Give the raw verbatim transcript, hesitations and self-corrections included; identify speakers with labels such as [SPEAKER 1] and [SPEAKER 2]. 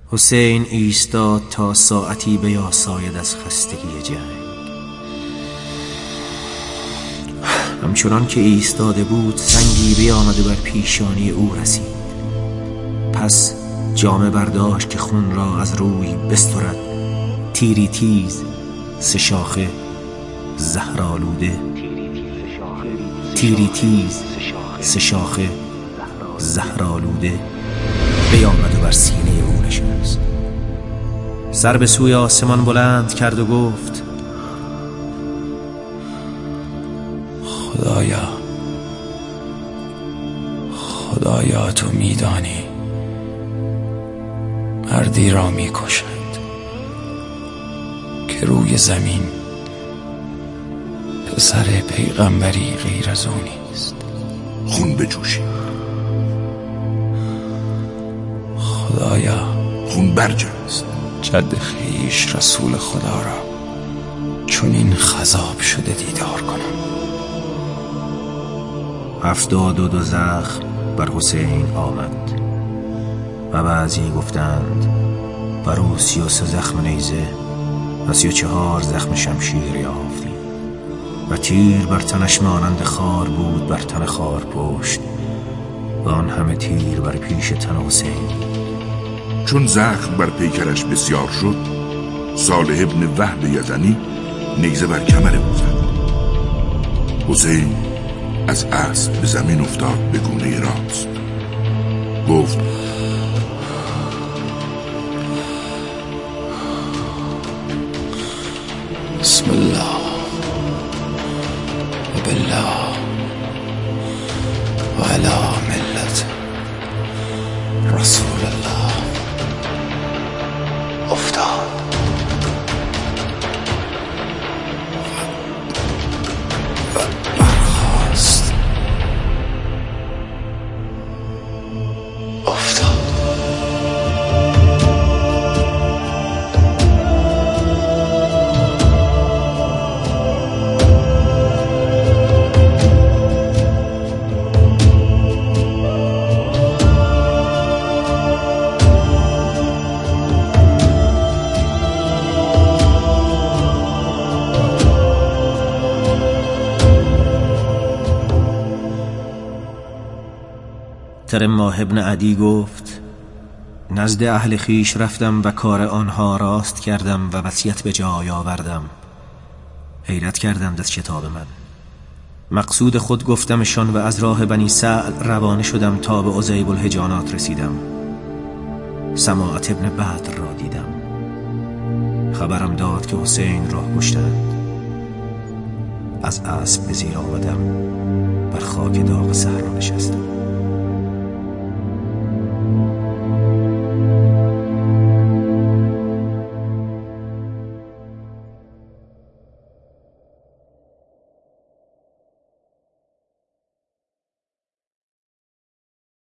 [SPEAKER 1] حسین ایستاد تا ساعتی بیاساید از خستگی جنگ. همچنان که ایستاده بود سنگی بیامد و بر پیشانی او رسید. پس جامه برداشت که خون را از روی بسترد. تیری تیز سه شاخه زهرآلوده، تیری تیز سه شاخه زهرآلوده بیامد و بر سینه او نشست. سر به سوی آسمان بلند کرد و گفت:
[SPEAKER 2] خدایا، خدایا تو میدانی مردی را میکشد که روی زمین پسر پیغمبری غیر از او نیست.
[SPEAKER 3] خون بجوشی.
[SPEAKER 2] خدایا،
[SPEAKER 3] خون برجست.
[SPEAKER 2] جد خویش رسول خدا را چون این خضاب شده دیدار کنم.
[SPEAKER 1] هفتاد و دو زخم بر حسین آمد و بعضی گفتند بر او سی و سه زخم نیزه و سی و چهار زخم شمشیر یافتیم و تیر بر تنش مانند خار بود بر تن خار پشت و آن همه تیر بر پیش تن حسین.
[SPEAKER 3] چون زخم بر پیکرش بسیار شد، صالح ابن وهب یزنی نیزه بر کمر او زد. حسین از اسب به زمین افتاد به گونه راست. گفت:
[SPEAKER 2] بسم الله و بالله و علی ملت رسول الله. افتاد و برخاست. افتاد.
[SPEAKER 1] ترماه ابن عدی گفت: نزد اهل خیش رفتم و کار آنها راست کردم و وصیت به جای آوردم. حیرت کردند از کتاب من. مقصود خود گفتمشان و از راه بنی سعد روانه شدم تا به عزیب الحجانات رسیدم. سماعت ابن بدر را دیدم. خبرم داد که حسین را کشتند. از اسب به زیر آمدم، بر خاک داغ صحرا نشستم.